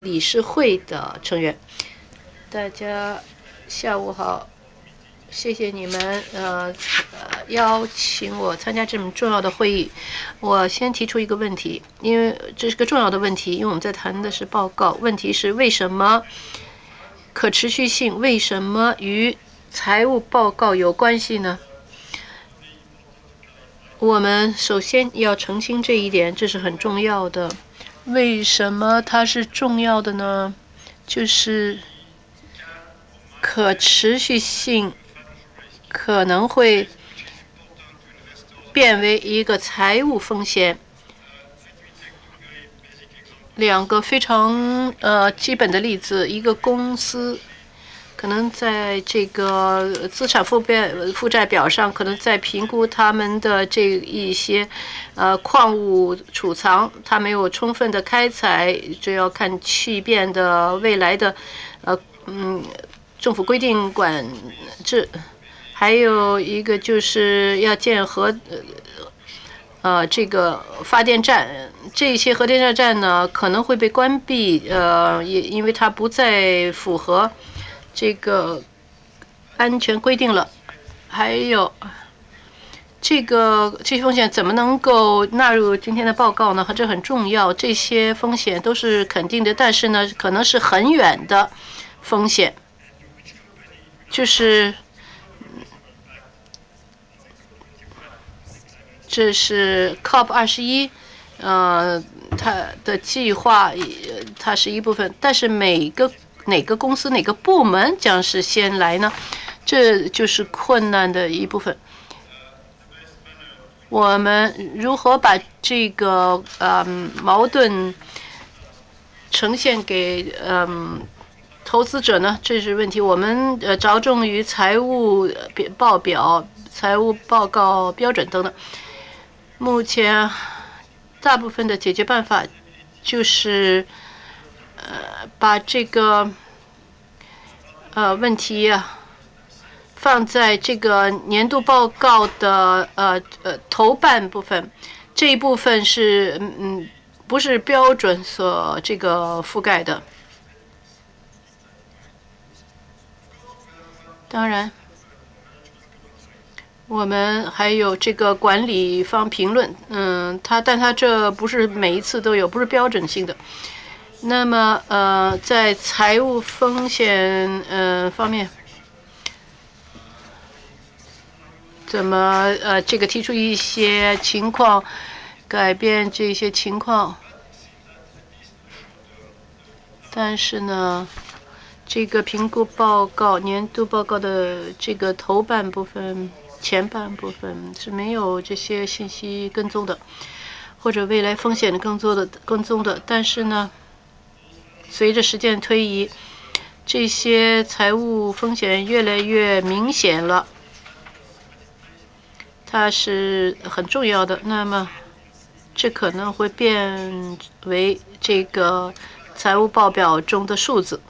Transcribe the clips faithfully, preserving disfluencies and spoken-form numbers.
理事会的成员，大家下午好，谢谢你们呃呃邀请我参加这么重要的会议。我先提出一个问题，因为这是个重要的问题，因为我们在谈的是报告。问题是为什么可持续性为什么与财务报告有关系呢？我们首先要澄清这一点，这是很重要的。为什么它是重要的呢？就是可持续性可能会变为一个财务风险。两个非常呃基本的例子，一个公司可能在这个资产负债负债表上，可能在评估他们的这一些呃矿物储藏，它没有充分的开采，这要看气变的未来的呃嗯政府规定管制。还有一个就是要建核呃这个发电站，这些核电站呢可能会被关闭，呃也因为它不再符合这个安全规定了。还有这个这些风险怎么能够纳入今天的报告呢？这很重要，这些风险都是肯定的，但是呢可能是很远的风险，就是这是 C O P 二十一，呃，它的计划它是一部分，但是每个哪个公司哪个部门将是先来呢？这就是困难的一部分。我们如何把这个呃矛盾呈现给嗯投资者呢？这是问题。我们呃着重于财务报表、财务报告标准等等。目前大部分的解决办法就是呃把这个呃问题啊放在这个年度报告的呃呃头半部分，这一部分是嗯不是标准所这个覆盖的。当然，我们还有这个管理方评论，嗯，它但它这不是每一次都有，不是标准性的。那么呃，在财务风险呃方面，怎么呃这个提出一些情况，改变这些情况？但是呢，这个评估报告、年度报告的这个头半部分、前半部分是没有这些信息跟踪的，或者未来风险的跟踪的跟踪的。但是呢，随着时间推移，这些财务风险越来越明显了，它是很重要的。那么，这可能会变为这个财务报表中的数字。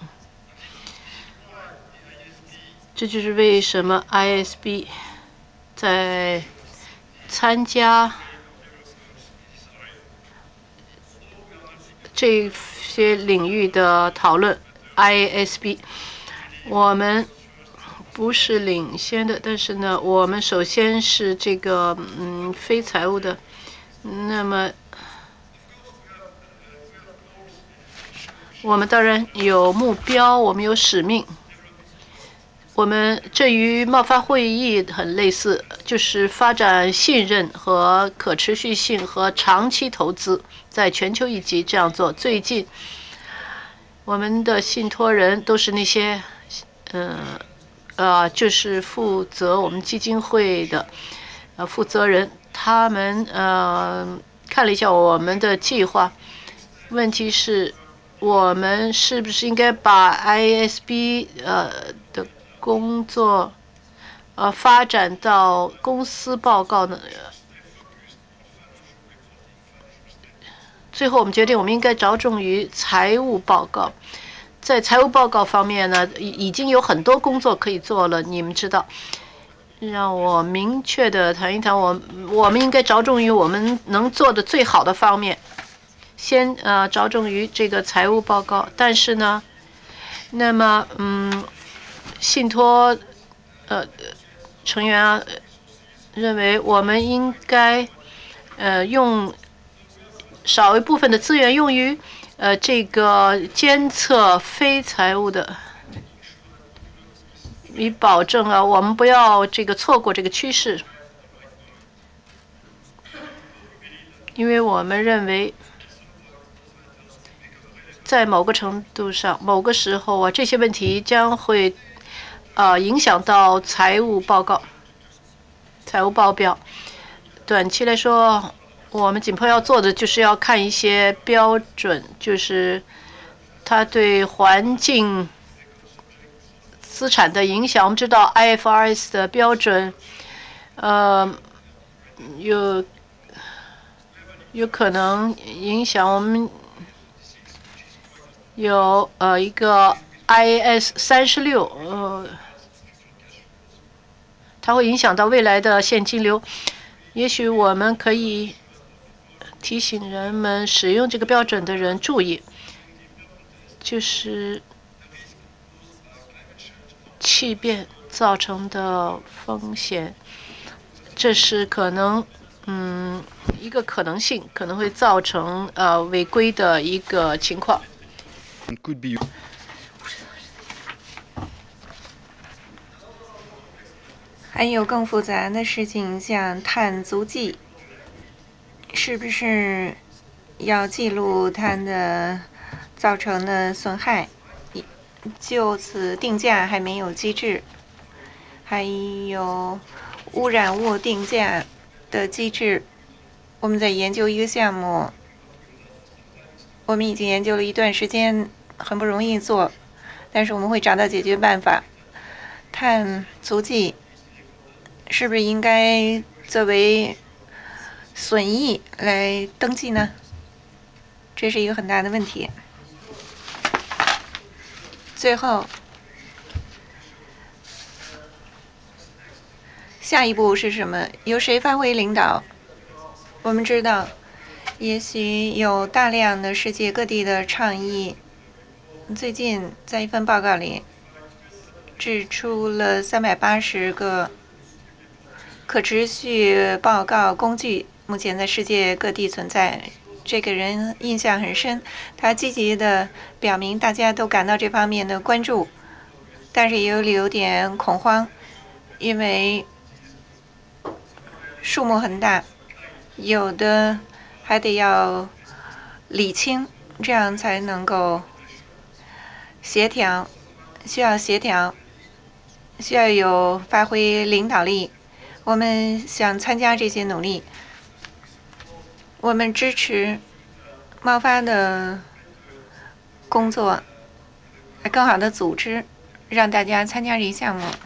这就是为什么 I S B 在参加这些领域的讨论。I S B 我们不是领先的，但是呢，我们首先是这个嗯非财务的。那么我们当然有目标，我们有使命。我们这与贸发会议很类似，就是发展信任和可持续性和长期投资，在全球一级这样做。最近，我们的信托人都是那些，嗯呃，就是负责我们基金会的呃负责人，他们呃看了一下我们的计划，问题是，我们是不是应该把 I S B 呃的工作呃发展到公司报告呢？最后我们决定，我们应该着重于财务报告。在财务报告方面呢，已经有很多工作可以做了，你们知道。让我明确的谈一谈，我我们应该着重于我们能做的最好的方面。 先呃着重于这个财务报告，但是呢，那么嗯，信托呃成员啊认为我们应该呃用少一部分的资源用于呃这个监测非财务的，以保证啊我们不要这个错过这个趋势，因为我们认为。在某个程度上，某个时候啊，这些问题将会呃影响到财务报告、财务报表。短期来说，我们紧迫要做的就是要看一些标准，就是它对环境资产的影响。我们知道 I F R S 的标准，呃，有有可能影响我们。有呃一个 I S 三十六，呃，它会影响到未来的现金流。也许我们可以提醒人们使用这个标准的人注意，就是气变造成的风险，这是可能嗯一个可能性，可能会造成呃违规的一个情况。 还有更复杂的事情，像碳足迹，是不是要记录它的造成的损害？就此定价还没有机制。还有污染物定价的机制，我们在研究一个项目，我们已经研究了一段时间，很不容易做，但是我们会找到解决办法。碳足迹是不是应该作为损益来登记呢？这是一个很大的问题。最后，下一步是什么？由谁发挥领导？我们知道，也许有大量的世界各地的倡议。最近在一份报告里指出了三百八十个可持续报告工具，目前在世界各地存在。这个人印象很深，他积极的表明大家都感到这方面的关注，但是也有有点恐慌，因为数目很大，有的还得要理清，这样才能够协调，需要协调，需要有发挥领导力。我们想参加这些努力，我们支持贸发的工作，更好的组织，让大家参加这一项目。